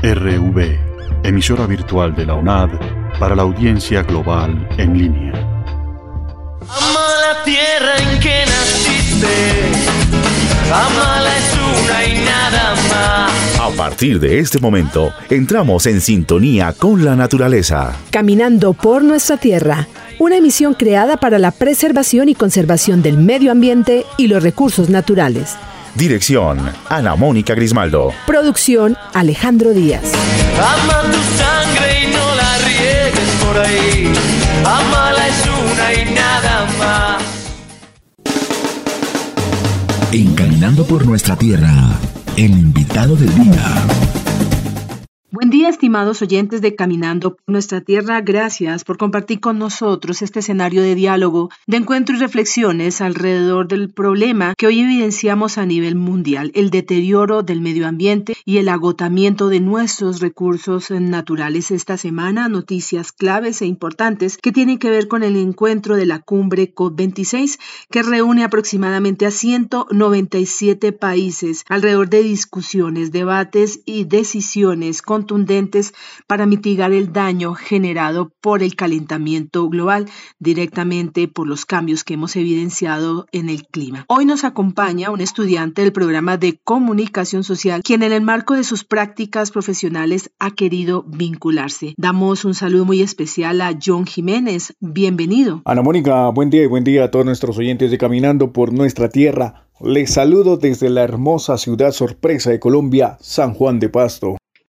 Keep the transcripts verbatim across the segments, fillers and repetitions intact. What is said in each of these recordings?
R V, emisora virtual de la U N A D para la audiencia global en línea. Ama la tierra en que naciste, amala es una y nada más. A partir de este momento, entramos en sintonía con la naturaleza. Caminando por nuestra tierra, una emisión creada para la preservación y conservación del medio ambiente y los recursos naturales. Dirección, Ana Mónica Grismaldo. Producción, Alejandro Díaz. Ama tu sangre y no la riegues por ahí. Amala es una y nada más. En Caminando por nuestra tierra, el invitado del día. Buen día, estimados oyentes de Caminando por nuestra tierra. Gracias por compartir con nosotros este escenario de diálogo, de encuentro y reflexiones alrededor del problema que hoy evidenciamos a nivel mundial, el deterioro del medio ambiente y el agotamiento de nuestros recursos naturales. Esta semana, noticias claves e importantes que tienen que ver con el encuentro de la cumbre COP veintiséis, que reúne aproximadamente a ciento noventa y siete países alrededor de discusiones, debates y decisiones con contundentes para mitigar el daño generado por el calentamiento global, directamente por los cambios que hemos evidenciado en el clima. Hoy nos acompaña un estudiante del programa de comunicación social, quien en el marco de sus prácticas profesionales ha querido vincularse. Damos un saludo muy especial a John Jiménez. Bienvenido. Ana Mónica, buen día y buen día a todos nuestros oyentes de Caminando por nuestra tierra. Les saludo desde la hermosa ciudad sorpresa de Colombia, San Juan de Pasto.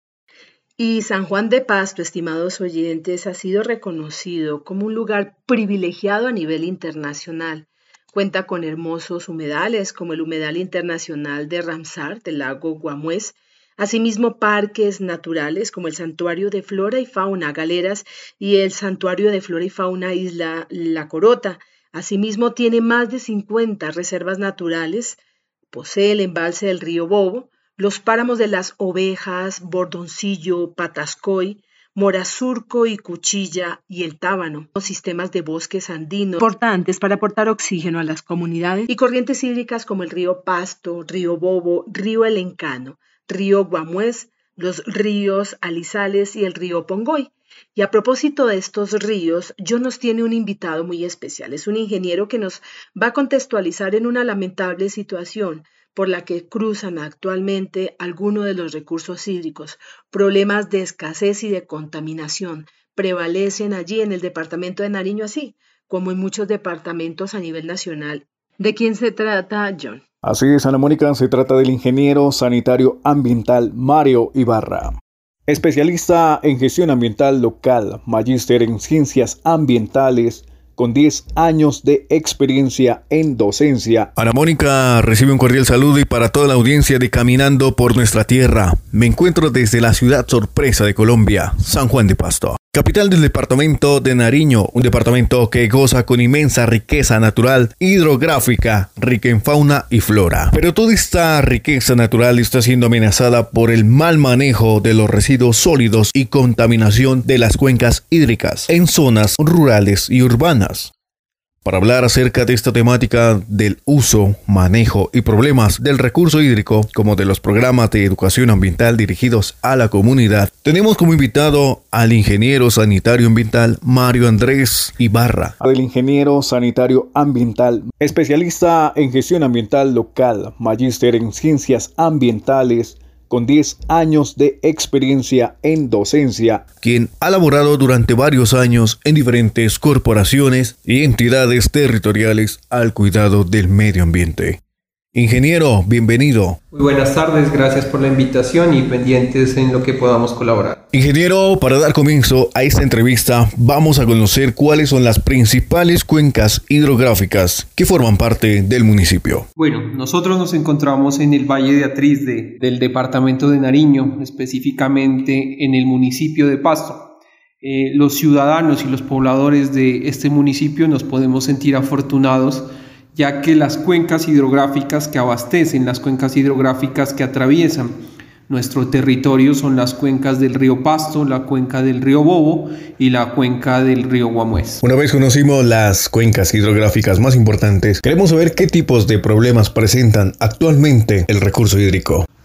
Y San Juan de Pasto, estimados oyentes, ha sido reconocido como un lugar privilegiado a nivel internacional. Cuenta con hermosos humedales como el Humedal Internacional de Ramsar del lago Guamués, asimismo parques naturales como el Santuario de Flora y Fauna Galeras y el Santuario de Flora y Fauna Isla La Corota. Asimismo tiene más de cincuenta reservas naturales, posee el embalse del río Bobo, los páramos de las Ovejas, Bordoncillo, Patascoy, Morazurco y Cuchilla y el Tábano, los sistemas de bosques andinos importantes para aportar oxígeno a las comunidades y corrientes hídricas como el río Pasto, río Bobo, río El Encano, río Guamués, los ríos Alizales y el río Pongoy. Y a propósito de estos ríos, John nos tiene un invitado muy especial. Es un ingeniero que nos va a contextualizar en una lamentable situación por la que cruzan actualmente algunos de los recursos hídricos. Problemas de escasez y de contaminación prevalecen allí en el departamento de Nariño, así como en muchos departamentos a nivel nacional. ¿De quién se trata, John? Así es, Ana Mónica, se trata del ingeniero sanitario ambiental Mario Ibarra. Especialista en gestión ambiental local, magíster en ciencias ambientales, con diez años de experiencia en docencia. Ana Mónica recibe un cordial saludo y para toda la audiencia de Caminando por nuestra tierra. Me encuentro desde la ciudad sorpresa de Colombia, San Juan de Pasto, capital del departamento de Nariño, un departamento que goza con inmensa riqueza natural hidrográfica, rica en fauna y flora. Pero toda esta riqueza natural está siendo amenazada por el mal manejo de los residuos sólidos y contaminación de las cuencas hídricas en zonas rurales y urbanas. Para hablar acerca de esta temática del uso, manejo y problemas del recurso hídrico, como de los programas de educación ambiental dirigidos a la comunidad, tenemos como invitado al ingeniero sanitario ambiental Mario Andrés Ibarra. El ingeniero sanitario ambiental, especialista en gestión ambiental local, magíster en ciencias ambientales, con diez años de experiencia en docencia, quien ha laborado durante varios años en diferentes corporaciones y entidades territoriales al cuidado del medio ambiente. Ingeniero, bienvenido. Muy buenas tardes, gracias por la invitación y pendientes en lo que podamos colaborar. Ingeniero, para dar comienzo a esta entrevista, vamos a conocer cuáles son las principales cuencas hidrográficas que forman parte del municipio. Bueno, nosotros nos encontramos en el Valle de Atrisde, del departamento de Nariño, específicamente en el municipio de Pasto. Eh, los ciudadanos y los pobladores de este municipio nos podemos sentir afortunados, ya que las cuencas hidrográficas que abastecen, las cuencas hidrográficas que atraviesan nuestro territorio son las cuencas del río Pasto, la cuenca del río Bobo y la cuenca del río Guamués. Una vez conocimos las cuencas hidrográficas más importantes, queremos saber qué tipos de problemas presentan actualmente el recurso hídrico.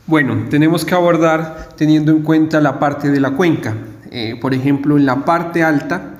Bueno, tenemos que abordar teniendo en cuenta la parte de la cuenca. Eh, por ejemplo, en la parte alta,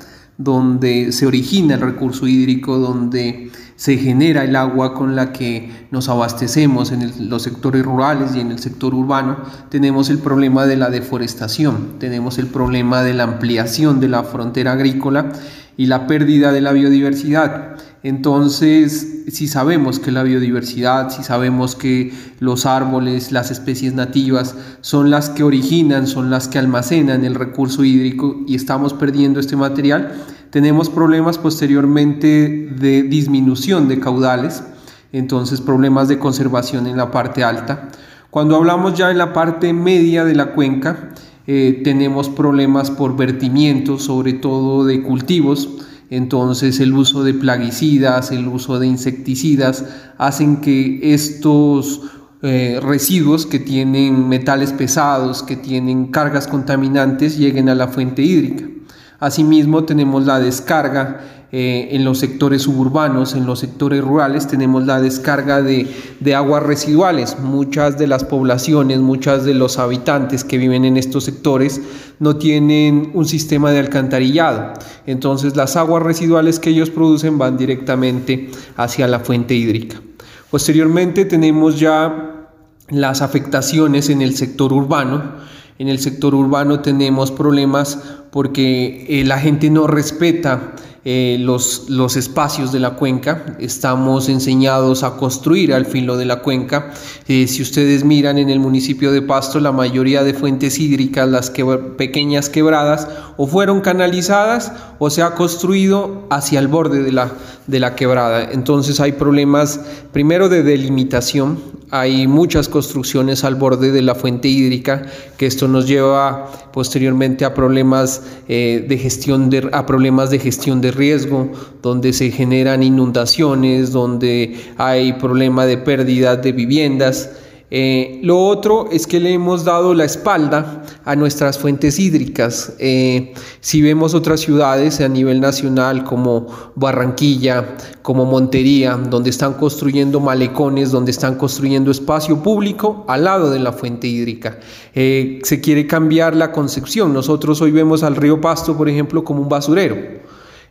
donde se origina el recurso hídrico, donde se genera el agua con la que nos abastecemos en el, los sectores rurales y en el sector urbano, tenemos el problema de la deforestación, tenemos el problema de la ampliación de la frontera agrícola y la pérdida de la biodiversidad. Entonces, si sabemos que la biodiversidad, si sabemos que los árboles, las especies nativas son las que originan, son las que almacenan el recurso hídrico y estamos perdiendo este material, tenemos problemas posteriormente de disminución de caudales, entonces problemas de conservación en la parte alta. Cuando hablamos ya en la parte media de la cuenca, eh, tenemos problemas por vertimientos, sobre todo de cultivos. Entonces el uso de plaguicidas, el uso de insecticidas hacen que estos eh, residuos que tienen metales pesados, que tienen cargas contaminantes, lleguen a la fuente hídrica. Asimismo tenemos la descarga eh, en los sectores suburbanos, en los sectores rurales tenemos la descarga de, de aguas residuales. Muchas de las poblaciones, muchos de los habitantes que viven en estos sectores no tienen un sistema de alcantarillado. Entonces las aguas residuales que ellos producen van directamente hacia la fuente hídrica. Posteriormente tenemos ya las afectaciones en el sector urbano. En el sector urbano tenemos problemas porque eh, la gente no respeta eh, los, los espacios de la cuenca. Estamos enseñados a construir al filo de la cuenca. Eh, si ustedes miran en el municipio de Pasto, la mayoría de fuentes hídricas, las que, pequeñas quebradas, o fueron canalizadas o se ha construido hacia el borde de la, de la quebrada. Entonces hay problemas primero de delimitación. Hay muchas construcciones al borde de la fuente hídrica, que esto nos lleva posteriormente a problemas eh, de gestión de, a problemas de gestión de riesgo, donde se generan inundaciones, donde hay problema de pérdida de viviendas. Eh, lo otro es que le hemos dado la espalda a nuestras fuentes hídricas. Eh, si vemos otras ciudades a nivel nacional como Barranquilla, como Montería, donde están construyendo malecones, donde están construyendo espacio público al lado de la fuente hídrica. Eh, se quiere cambiar la concepción. Nosotros hoy vemos al río Pasto, por ejemplo, como un basurero.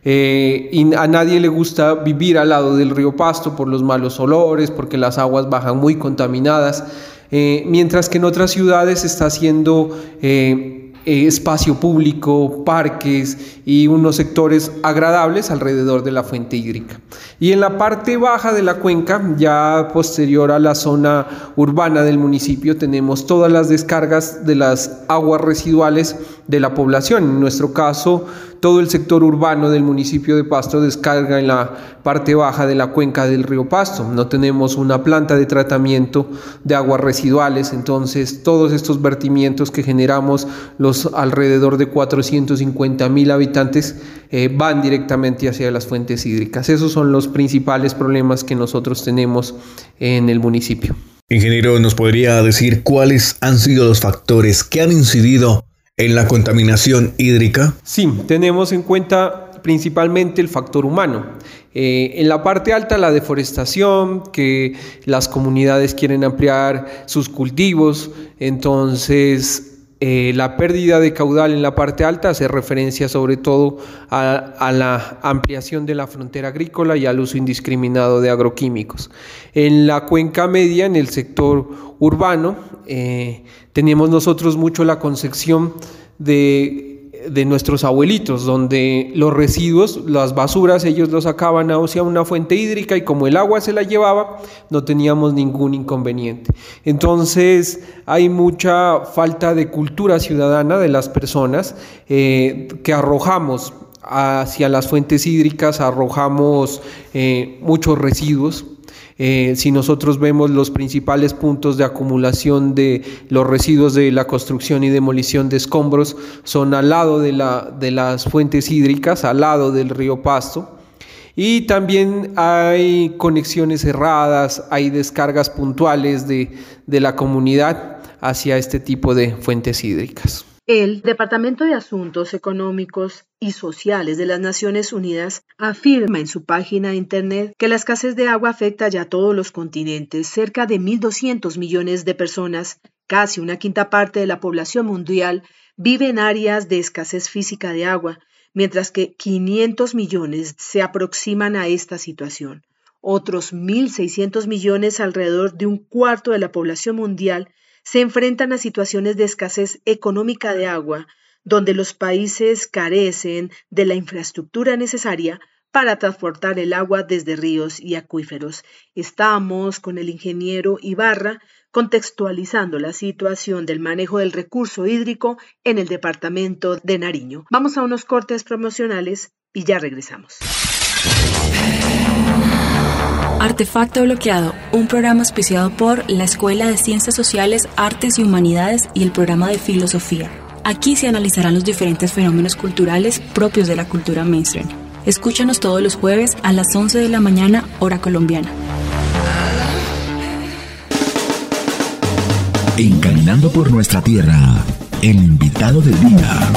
Eh, y a nadie le gusta vivir al lado del río Pasto por los malos olores, porque las aguas bajan muy contaminadas, eh, mientras que en otras ciudades se está haciendo eh, eh, espacio público, parques y unos sectores agradables alrededor de la fuente hídrica. Y en la parte baja de la cuenca, ya posterior a la zona urbana del municipio, tenemos todas las descargas de las aguas residuales de la población. En nuestro caso, todo el sector urbano del municipio de Pasto descarga en la parte baja de la cuenca del río Pasto. No tenemos una planta de tratamiento de aguas residuales, entonces todos estos vertimientos que generamos, los alrededor de cuatrocientos cincuenta mil habitantes, eh, van directamente hacia las fuentes hídricas. Esos son los principales problemas que nosotros tenemos en el municipio. Ingeniero, ¿nos podría decir cuáles han sido los factores que han incidido en la contaminación hídrica? Sí, tenemos en cuenta principalmente el factor humano. Eh, en la parte alta, la deforestación, que las comunidades quieren ampliar sus cultivos, entonces eh, la pérdida de caudal en la parte alta hace referencia sobre todo a, a la ampliación de la frontera agrícola y al uso indiscriminado de agroquímicos. En la cuenca media, en el sector urbano, eh, tenemos nosotros mucho la concepción de, de nuestros abuelitos, donde los residuos, las basuras, ellos los sacaban hacia una fuente hídrica y como el agua se la llevaba, no teníamos ningún inconveniente. Entonces hay mucha falta de cultura ciudadana de las personas eh, que arrojamos hacia las fuentes hídricas, arrojamos eh, muchos residuos. Eh, si nosotros vemos los principales puntos de acumulación de los residuos de la construcción y demolición de escombros, son al lado de, la, de las fuentes hídricas, al lado del río Pasto. Y también hay conexiones cerradas, hay descargas puntuales de, de la comunidad hacia este tipo de fuentes hídricas. El Departamento de Asuntos Económicos y Sociales de las Naciones Unidas afirma en su página de internet que la escasez de agua afecta ya a todos los continentes, cerca de mil doscientos millones de personas Casi una quinta parte de la población mundial vive en áreas de escasez física de agua, mientras que quinientos millones se aproximan a esta situación. Otros mil seiscientos millones, alrededor de un cuarto de la población mundial, se enfrentan a situaciones de escasez económica de agua, donde los países carecen de la infraestructura necesaria para transportar el agua desde ríos y acuíferos. Estamos con el ingeniero Ibarra contextualizando la situación del manejo del recurso hídrico en el departamento de Nariño. Vamos a unos cortes promocionales y ya regresamos. Artefacto Bloqueado, un programa auspiciado por la Escuela de Ciencias Sociales, Artes y Humanidades y el programa de Filosofía. Aquí se analizarán los diferentes fenómenos culturales propios de la cultura mainstream. Escúchanos todos los jueves a las once de la mañana, hora colombiana. Encaminando por nuestra tierra, el invitado del día.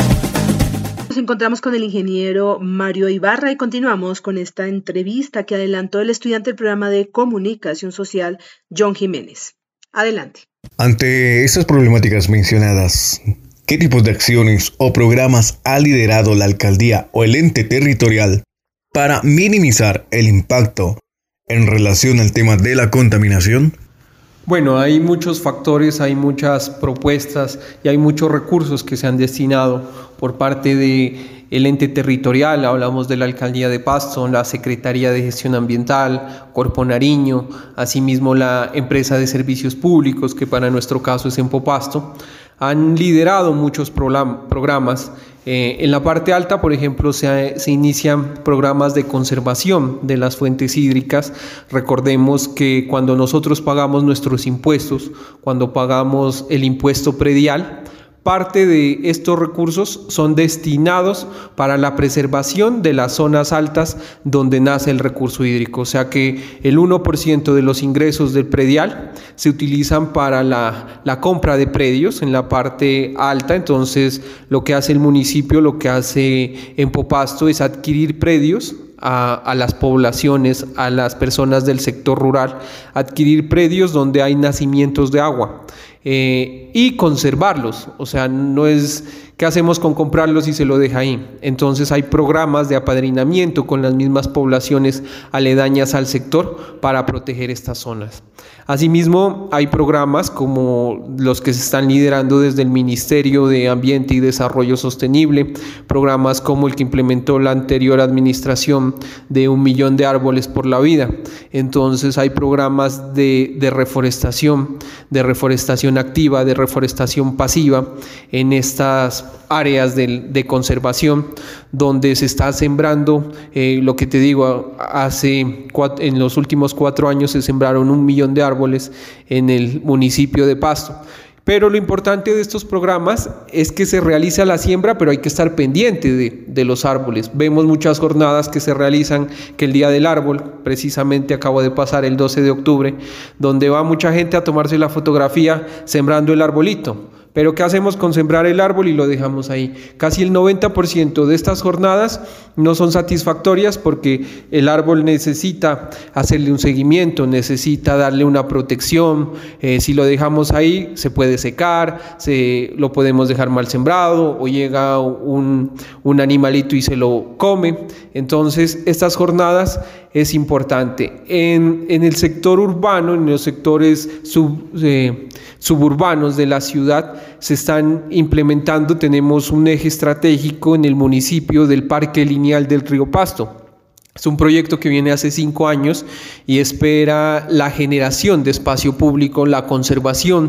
Nos encontramos con el ingeniero Mario Ibarra y continuamos con esta entrevista que adelantó el estudiante del programa de Comunicación Social, John Jiménez. Adelante. Ante estas problemáticas mencionadas, ¿qué tipos de acciones o programas ha liderado la alcaldía o el ente territorial para minimizar el impacto en relación al tema de la contaminación? Bueno, hay muchos factores, hay muchas propuestas y hay muchos recursos que se han destinado por parte del ente territorial. Hablamos de la Alcaldía de Pasto, la Secretaría de Gestión Ambiental, Corpo Nariño, asimismo la empresa de servicios públicos, que para nuestro caso es Empopasto. Han liderado muchos programas. Eh, en la parte alta, por ejemplo, se, se inician programas de conservación de las fuentes hídricas. Recordemos que cuando nosotros pagamos nuestros impuestos, cuando pagamos el impuesto predial, parte de estos recursos son destinados para la preservación de las zonas altas donde nace el recurso hídrico. O sea que el uno por ciento de los ingresos del predial se utilizan para la, la compra de predios en la parte alta. Entonces, lo que hace el municipio, lo que hace Empopasto es adquirir predios A, a las poblaciones, a las personas del sector rural, adquirir predios donde hay nacimientos de agua eh, y conservarlos. O sea, no es ¿qué hacemos con comprarlos y se lo deja ahí? Entonces hay programas de apadrinamiento con las mismas poblaciones aledañas al sector para proteger estas zonas. Asimismo, hay programas como los que se están liderando desde el Ministerio de Ambiente y Desarrollo Sostenible, programas como el que implementó la anterior administración de un millón de árboles por la vida. Entonces hay programas de, de reforestación, de reforestación activa, de reforestación pasiva en estas áreas de, de conservación, donde se está sembrando, eh, lo que te digo, hace cuatro, en los últimos cuatro años se sembraron un millón de árboles en el municipio de Pasto. Pero lo importante de estos programas es que se realiza la siembra, pero hay que estar pendiente de, de los árboles. Vemos muchas jornadas que se realizan, que el Día del Árbol, precisamente acabo de pasar el doce de octubre, donde va mucha gente a tomarse la fotografía sembrando el arbolito. Pero ¿qué hacemos con sembrar el árbol y lo dejamos ahí? Casi el noventa por ciento de estas jornadas no son satisfactorias porque el árbol necesita hacerle un seguimiento, necesita darle una protección. Eh, si lo dejamos ahí se puede secar, se, lo podemos dejar mal sembrado o llega un, un animalito y se lo come. Entonces estas jornadas es importante. En, en el sector urbano, en los sectores sub, eh, suburbanos de la ciudad se están implementando, tenemos un eje estratégico en el municipio del Parque Lineal del Río Pasto. Es un proyecto que viene hace cinco años y espera la generación de espacio público, la conservación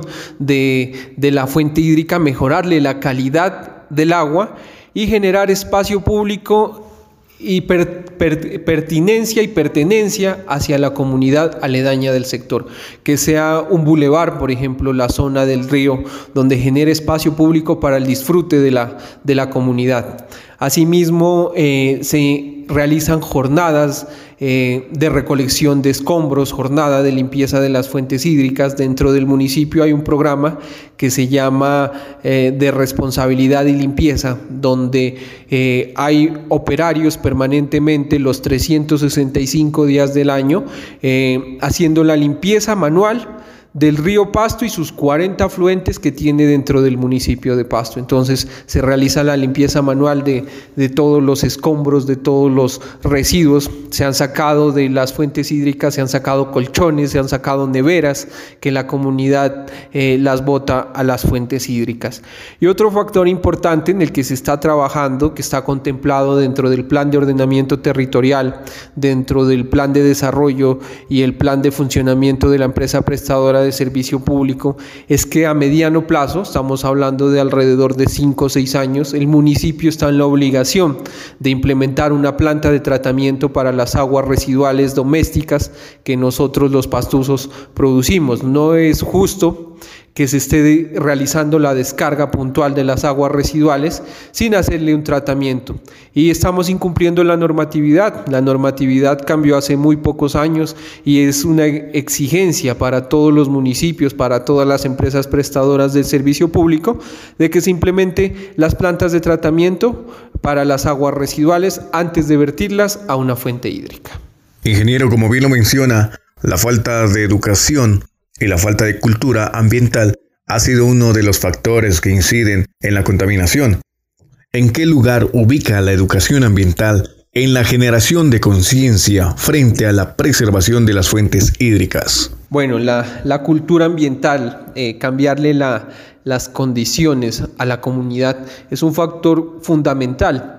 de, de la fuente hídrica, mejorarle la calidad del agua y generar espacio público y per, per, pertinencia y pertenencia hacia la comunidad aledaña del sector, que sea un bulevar, por ejemplo, la zona del río, donde genere espacio público para el disfrute de la, de la comunidad. Asimismo, eh, se realizan jornadas eh, de recolección de escombros, jornada de limpieza de las fuentes hídricas. Dentro del municipio hay un programa que se llama eh, de responsabilidad y limpieza, donde eh, hay operarios permanentemente los trescientos sesenta y cinco días del año eh, haciendo la limpieza manual del río Pasto y sus cuarenta afluentes que tiene dentro del municipio de Pasto. Entonces se realiza la limpieza manual de, de todos los escombros, de todos los residuos. Se han sacado de las fuentes hídricas, se han sacado colchones, se han sacado neveras que la comunidad eh, las bota a las fuentes hídricas. Y otro factor importante en el que se está trabajando, que está contemplado dentro del plan de ordenamiento territorial, dentro del plan de desarrollo y el plan de funcionamiento de la empresa prestadora de servicio público, es que a mediano plazo, estamos hablando de alrededor de cinco o seis años, el municipio está en la obligación de implementar una planta de tratamiento para las aguas residuales domésticas que nosotros los pastuzos producimos. No es justo que se esté realizando la descarga puntual de las aguas residuales sin hacerle un tratamiento. Y estamos incumpliendo la normatividad. La normatividad cambió hace muy pocos años y es una exigencia para todos los municipios, para todas las empresas prestadoras del servicio público, de que se implemente las plantas de tratamiento para las aguas residuales antes de vertirlas a una fuente hídrica. Ingeniero, como bien lo menciona, la falta de educación y la falta de cultura ambiental ha sido uno de los factores que inciden en la contaminación. ¿En qué lugar ubica la educación ambiental en la generación de conciencia frente a la preservación de las fuentes hídricas? Bueno, la, la cultura ambiental, eh, cambiarle la, las condiciones a la comunidad es un factor fundamental.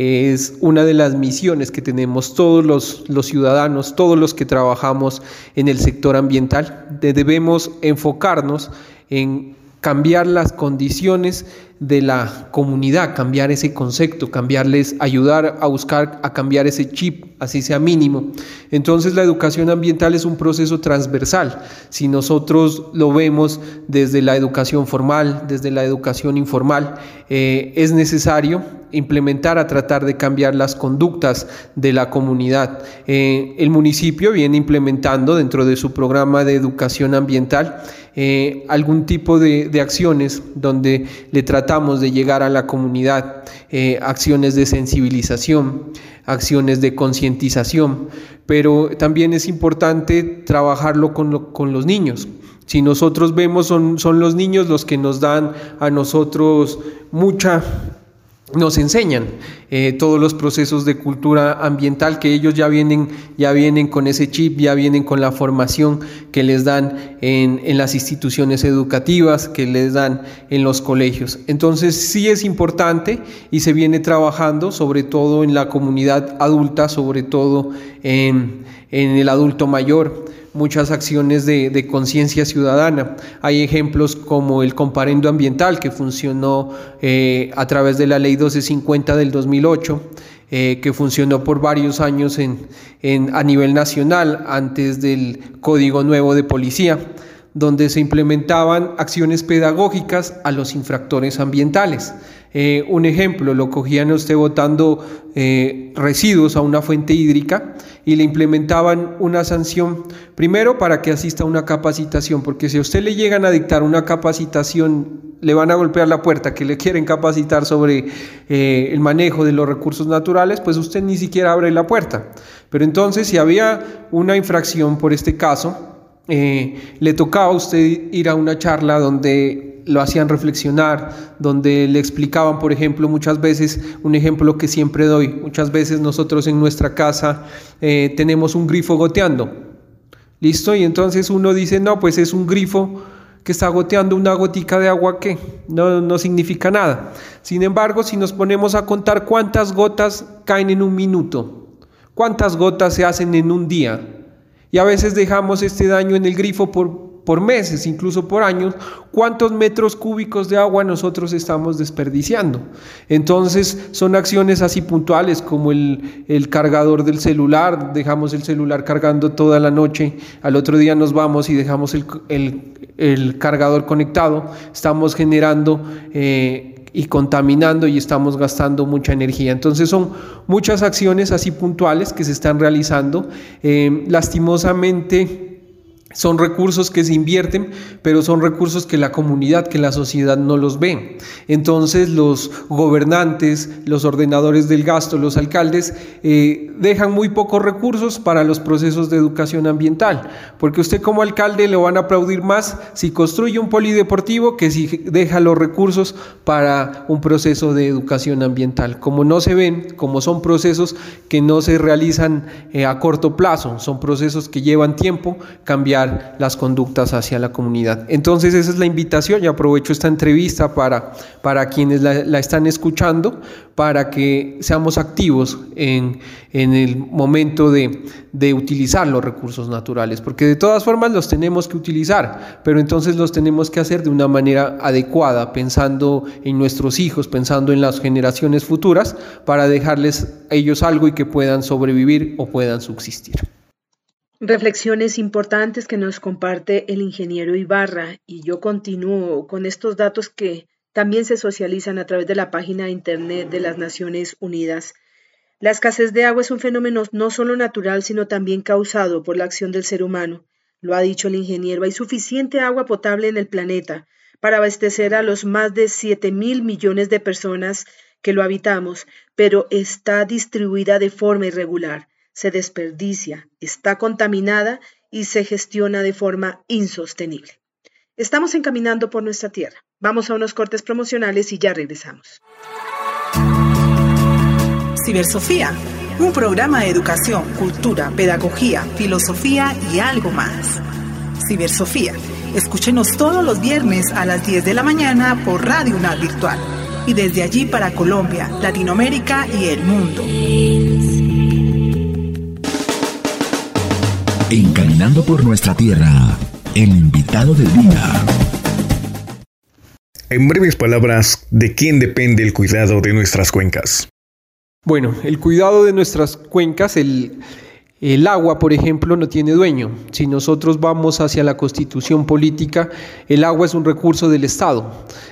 Es una de las misiones que tenemos todos los, los ciudadanos, todos los que trabajamos en el sector ambiental. Debemos enfocarnos en cambiar las condiciones de la comunidad, cambiar ese concepto, cambiarles, ayudar a buscar a cambiar ese chip, así sea mínimo. Entonces la educación ambiental es un proceso transversal. Si nosotros lo vemos desde la educación formal, desde la educación informal, eh, es necesario implementar a tratar de cambiar las conductas de la comunidad. Eh, el municipio viene implementando dentro de su programa de educación ambiental eh, algún tipo de, de acciones donde le tratamos de llegar a la comunidad, eh, acciones de sensibilización, acciones de concientización, pero también es importante trabajarlo con, lo, con los niños. Si nosotros vemos, son, son los niños los que nos dan a nosotros mucha... nos enseñan eh, todos los procesos de cultura ambiental, que ellos ya vienen, ya vienen con ese chip, ya vienen con la formación que les dan en, en las instituciones educativas, que les dan en los colegios. Entonces sí es importante y se viene trabajando sobre todo en la comunidad adulta, sobre todo en, en el adulto mayor. Muchas acciones de, de conciencia ciudadana. Hay ejemplos como el comparendo ambiental que funcionó eh, a través de la ley doce cincuenta del dos mil ocho, eh, que funcionó por varios años en, en, a nivel nacional antes del Código Nuevo de Policía, donde se implementaban acciones pedagógicas a los infractores ambientales. Eh, un ejemplo, lo cogían a usted botando eh, residuos a una fuente hídrica y le implementaban una sanción, primero para que asista a una capacitación, porque si a usted le llegan a dictar una capacitación, le van a golpear la puerta, que le quieren capacitar sobre eh, el manejo de los recursos naturales, pues usted ni siquiera abre la puerta. Pero entonces, si había una infracción por este caso, eh, le tocaba a usted ir a una charla donde lo hacían reflexionar, donde le explicaban, por ejemplo, muchas veces, un ejemplo que siempre doy, muchas veces nosotros en nuestra casa eh, tenemos un grifo goteando, ¿listo? Y entonces uno dice, no, pues es un grifo que está goteando una gotica de agua que no, no significa nada. Sin embargo, si nos ponemos a contar cuántas gotas caen en un minuto, cuántas gotas se hacen en un día, y a veces dejamos este daño en el grifo por por meses, incluso por años, cuántos metros cúbicos de agua nosotros estamos desperdiciando. Entonces son acciones así puntuales como el, el cargador del celular, dejamos el celular cargando toda la noche, al otro día nos vamos y dejamos el, el, el cargador conectado, estamos generando eh, y contaminando y estamos gastando mucha energía. Entonces son muchas acciones así puntuales que se están realizando. Eh, lastimosamente Son recursos que se invierten, pero son recursos que la comunidad, que la sociedad no los ve. Entonces los gobernantes, los ordenadores del gasto, los alcaldes, eh, dejan muy pocos recursos para los procesos de educación ambiental, porque usted como alcalde le van a aplaudir más si construye un polideportivo que si deja los recursos para un proceso de educación ambiental. Como no se ven, como son procesos que no se realizan eh, a corto plazo, son procesos que llevan tiempo, cambiar las conductas hacia la comunidad. Entonces esa es la invitación, y aprovecho esta entrevista para, para quienes la, la están escuchando, para que seamos activos en, en el momento de, de utilizar los recursos naturales, porque de todas formas los tenemos que utilizar, pero entonces los tenemos que hacer de una manera adecuada, pensando en nuestros hijos, pensando en las generaciones futuras, para dejarles a ellos algo y que puedan sobrevivir o puedan subsistir. Reflexiones importantes que nos comparte el ingeniero Ibarra, y yo continúo con estos datos que también se socializan a través de la página de internet de las Naciones Unidas. La escasez de agua es un fenómeno no solo natural, sino también causado por la acción del ser humano. Lo ha dicho el ingeniero, hay suficiente agua potable en el planeta para abastecer a los más de siete mil millones de personas que lo habitamos, pero está distribuida de forma irregular. Se desperdicia, está contaminada y se gestiona de forma insostenible. Estamos encaminando por nuestra tierra. Vamos a unos cortes promocionales y ya regresamos. Cibersofía, un programa de educación, cultura, pedagogía, filosofía y algo más. Cibersofía, escúchenos todos los viernes a las diez de la mañana por Radio UNAD Virtual y desde allí para Colombia, Latinoamérica y el mundo. Encaminando por nuestra tierra, el invitado del día. En breves palabras, ¿de quién depende el cuidado de nuestras cuencas? Bueno, el cuidado de nuestras cuencas, el, el agua, por ejemplo, no tiene dueño. Si nosotros vamos hacia la constitución política, el agua es un recurso del Estado.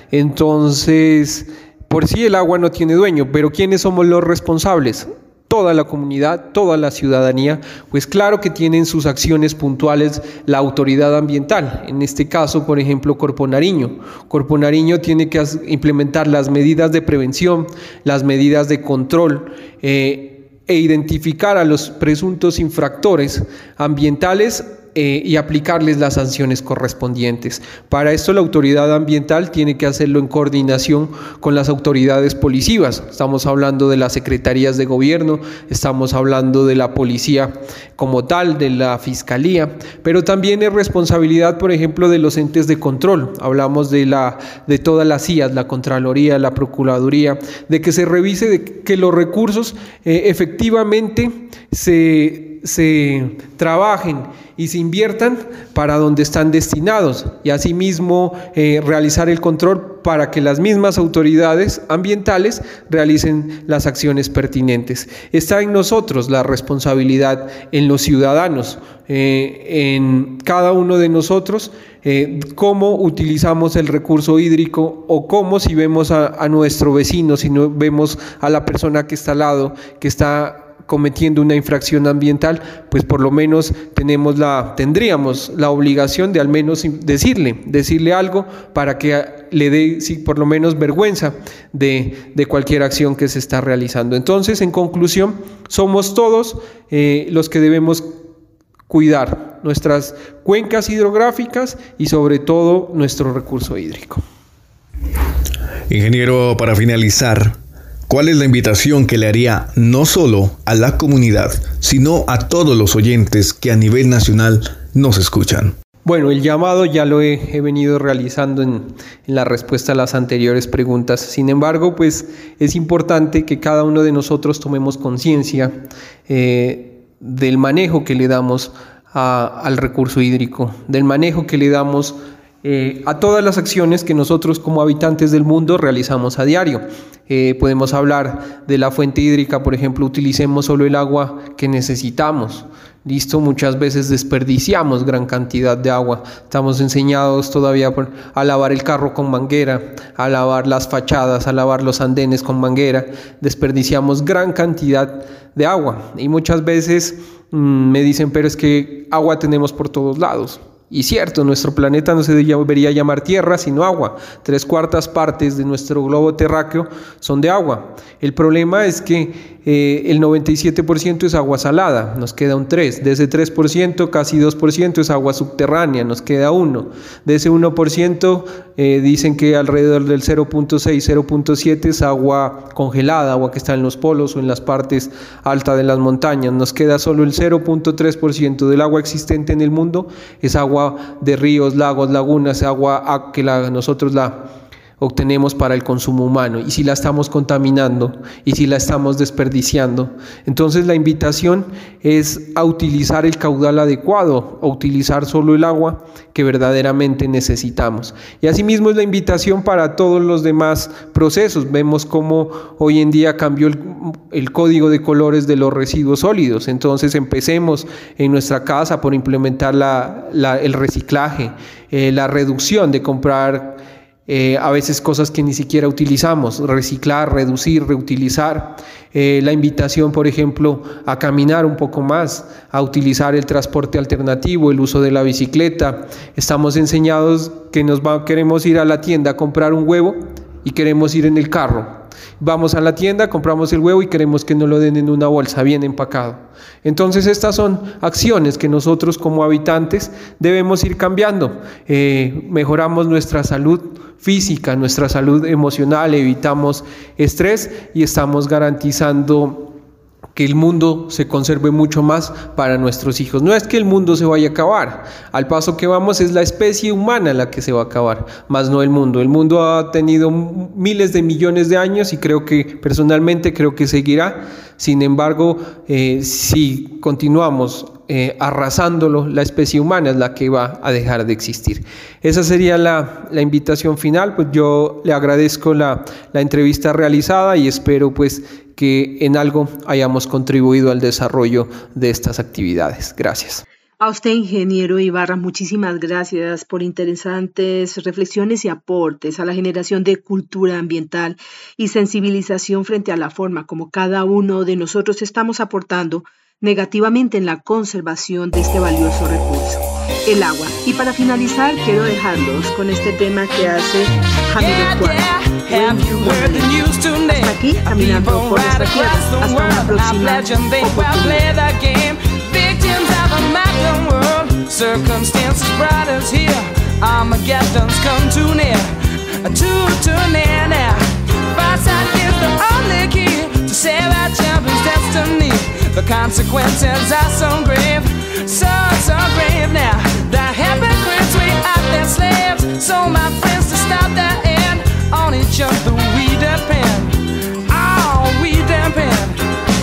Entonces, por sí el agua no tiene dueño, pero ¿quiénes somos los responsables? Toda la comunidad, toda la ciudadanía, pues claro que tienen sus acciones puntuales la autoridad ambiental, en este caso, por ejemplo, Corpo Nariño. Corpo Nariño tiene que implementar las medidas de prevención, las medidas de control eh, e identificar a los presuntos infractores ambientales Eh, y aplicarles las sanciones correspondientes. Para esto la autoridad ambiental tiene que hacerlo en coordinación con las autoridades policivas. Estamos hablando de las secretarías de gobierno, estamos hablando de la policía como tal, de la fiscalía, pero también es responsabilidad, por ejemplo, de los entes de control. Hablamos de, la, de todas las C I As, la Contraloría, la Procuraduría, de que se revise de que los recursos eh, efectivamente se, se trabajen y se inviertan para donde están destinados, y asimismo eh, realizar el control para que las mismas autoridades ambientales realicen las acciones pertinentes. Está en nosotros la responsabilidad, en los ciudadanos, eh, en cada uno de nosotros, eh, cómo utilizamos el recurso hídrico, o cómo, si vemos a, a nuestro vecino, si no vemos a la persona que está al lado, que está cometiendo una infracción ambiental, pues por lo menos tenemos la, tendríamos la obligación de al menos decirle, decirle algo para que le dé, sí, por lo menos vergüenza de, de cualquier acción que se está realizando. Entonces, en conclusión, somos todos eh, los que debemos cuidar nuestras cuencas hidrográficas y sobre todo nuestro recurso hídrico. Ingeniero, para finalizar, ¿cuál es la invitación que le haría no solo a la comunidad, sino a todos los oyentes que a nivel nacional nos escuchan? Bueno, el llamado ya lo he, he venido realizando en, en la respuesta a las anteriores preguntas. Sin embargo, pues es importante que cada uno de nosotros tomemos conciencia eh, del manejo que le damos a, al recurso hídrico, del manejo que le damos Eh, a todas las acciones que nosotros como habitantes del mundo realizamos a diario. Eh, podemos hablar de la fuente hídrica, por ejemplo, utilicemos solo el agua que necesitamos. Listo, muchas veces desperdiciamos gran cantidad de agua. Estamos enseñados todavía por, a lavar el carro con manguera, a lavar las fachadas, a lavar los andenes con manguera. Desperdiciamos gran cantidad de agua y muchas veces mmm, me dicen, pero es que agua tenemos por todos lados. Y cierto, nuestro planeta no se debería llamar tierra, sino agua. Tres cuartas partes de nuestro globo terráqueo son de agua. El problema es que eh, el noventa y siete por ciento es agua salada, nos queda un tres por ciento. De ese tres por ciento, casi dos por ciento es agua subterránea, nos queda uno por ciento. De ese uno por ciento eh, dicen que alrededor del cero punto seis, cero punto siete es agua congelada, agua que está en los polos o en las partes altas de las montañas. Nos queda solo el cero punto tres por ciento del agua existente en el mundo, es agua de ríos, lagos, lagunas, agua que la, nosotros la obtenemos para el consumo humano, y si la estamos contaminando y si la estamos desperdiciando, entonces la invitación es a utilizar el caudal adecuado, a utilizar solo el agua que verdaderamente necesitamos. Y asimismo es la invitación para todos los demás procesos. Vemos cómo hoy en día cambió el, el código de colores de los residuos sólidos, entonces empecemos en nuestra casa por implementar la, la, el reciclaje, eh, la reducción de comprar Eh, a veces cosas que ni siquiera utilizamos, reciclar, reducir, reutilizar. Eh, la invitación, por ejemplo, a caminar un poco más, a utilizar el transporte alternativo, el uso de la bicicleta. Estamos enseñados que nos va, queremos ir a la tienda a comprar un huevo y queremos ir en el carro. Vamos a la tienda, compramos el huevo y queremos que nos lo den en una bolsa bien empacado. Entonces estas son acciones que nosotros como habitantes debemos ir cambiando. Eh, mejoramos nuestra salud física, nuestra salud emocional, evitamos estrés y estamos garantizando que el mundo se conserve mucho más para nuestros hijos. No es que el mundo se vaya a acabar, al paso que vamos es la especie humana la que se va a acabar, más no el mundo. El mundo ha tenido miles de millones de años y creo que, personalmente, creo que seguirá. Sin embargo, eh, si continuamos eh, arrasándolo, la especie humana es la que va a dejar de existir. Esa sería la, la invitación final. Pues yo le agradezco la, la entrevista realizada y espero pues que en algo hayamos contribuido al desarrollo de estas actividades. Gracias. A usted, ingeniero Ibarra, muchísimas gracias por interesantes reflexiones y aportes a la generación de cultura ambiental y sensibilización frente a la forma como cada uno de nosotros estamos aportando negativamente en la conservación de este valioso recurso, el agua. Y para finalizar, quiero dejarlos con este tema que hace Jamiroquai. Hasta aquí, caminando por nuestra tierra. Hasta una próxima oportunidad. Circumstances brought us here. Armageddon's come too near, too, too near now. Foresight is the only key to save our children's destiny. The consequences are so grave, so, so grave now. The hypocrites, we are their slaves. So my friends, to stop their end, on each other we depend. Oh, we depend.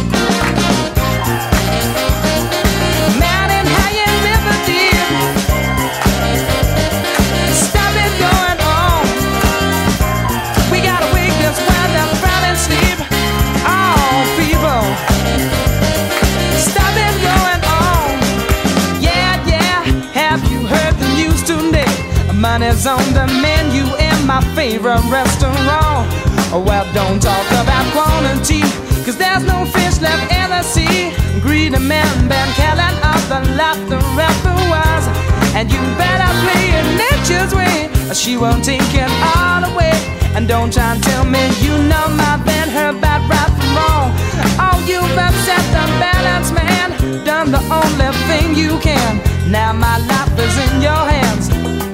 Money's on the menu in my favorite restaurant. Well, don't talk about quantity, cause there's no fish left in the sea. Greedy men been killing off the lot the rapper was. And you better play it nature's way, or she won't take it all away. And don't try and tell me you know my band, her bad right from wrong. Oh, you've upset the balance, man, done the only thing you can. Now my life is in your hands.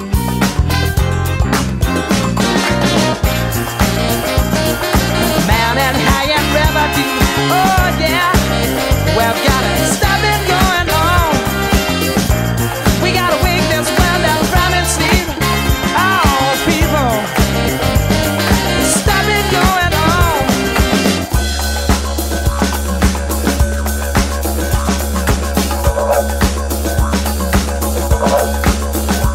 And high and gravity, oh yeah, we've gotta stop it going on. We gotta wake this world up from its sleep. Oh, people, stop it going on.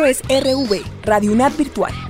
es R V, Radio UNAD Virtual.